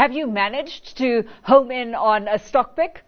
Have you managed to home in on a stock pick?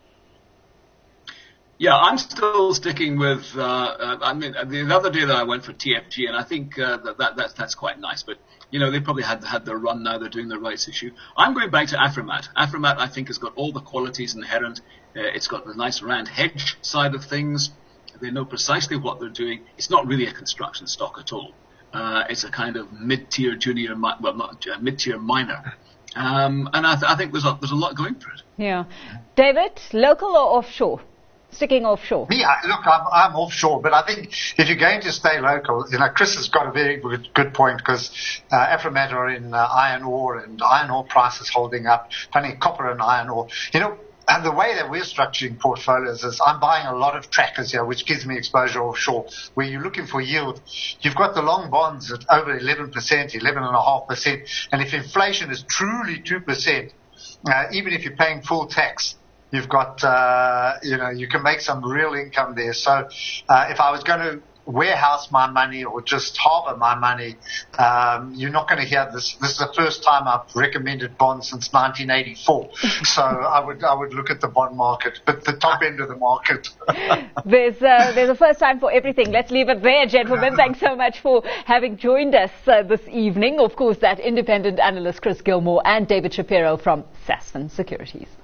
Yeah, I'm still sticking with. The other day that I went for TFG, and I think that's quite nice. But they probably had their run now. They're doing the rights issue. I'm going back to Afrimat. Afrimat, I think, has got all the qualities inherent. It's got the nice rand hedge side of things. They know precisely what they're doing. It's not really a construction stock at all. It's a kind of mid-tier junior, mid-tier minor. And I think there's a lot going for it. Yeah, David, local or offshore? Sticking offshore. Yeah, look, I'm offshore, but I think if you're going to stay local, Chris has got a very good point because Afrimat are in iron ore, and iron ore prices holding up. Funny, copper and iron ore. And the way that we're structuring portfolios is I'm buying a lot of trackers here, which gives me exposure offshore. Where you're looking for yield, you've got the long bonds at over 11%, 11.5%, and if inflation is truly 2%, even if you're paying full tax, you've got, you can make some real income there. So if I was going to warehouse my money or just harbor my money, you're not going to hear this. This is the first time I've recommended bonds since 1984. So I would look at the bond market, but the top end of the market. There's a first time for everything. Let's leave it there, gentlemen. Thanks so much for having joined us this evening. Of course, that independent analyst Chris Gilmore and David Shapiro from Sasfin Securities.